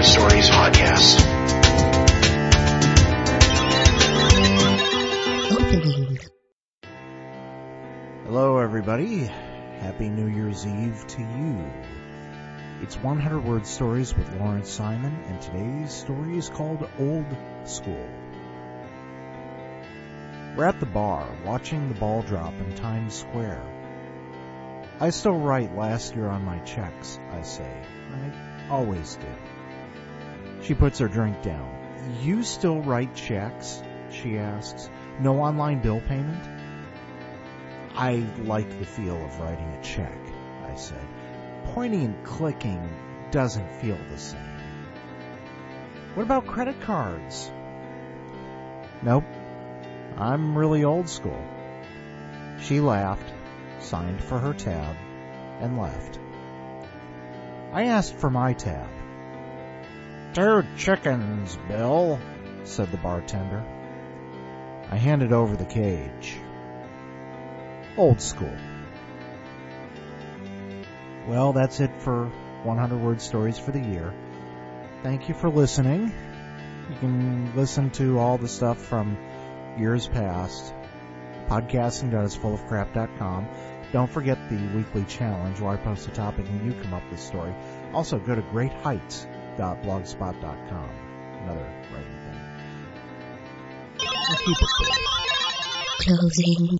Stories podcast. Opening. Hello, everybody. Happy New Year's Eve to you. It's 100 Word Stories with Lawrence Simon, and today's story is called Old School. We're at the bar, watching the ball drop in Times Square. I still write last year on my checks, I say. I always did. She puts her drink down. You still write checks? She asks. No online bill payment? I like the feel of writing a check, I said. Pointing and clicking doesn't feel the same. What about credit cards? Nope. I'm really old school. She laughed, signed for her tab, and left. I asked for my tab. 2 chickens, Bill, said the bartender. I handed over the cage. Old school. Well, that's it for 100 Word Stories for the year. Thank you for listening. You can listen to all the stuff from years past. Podcasting.isfullofcrap.com. Don't forget the weekly challenge where I post a topic and you come up with a story. Also, go to greatheights.blogspot.com. Another writing thing. And keep it brief. Closing.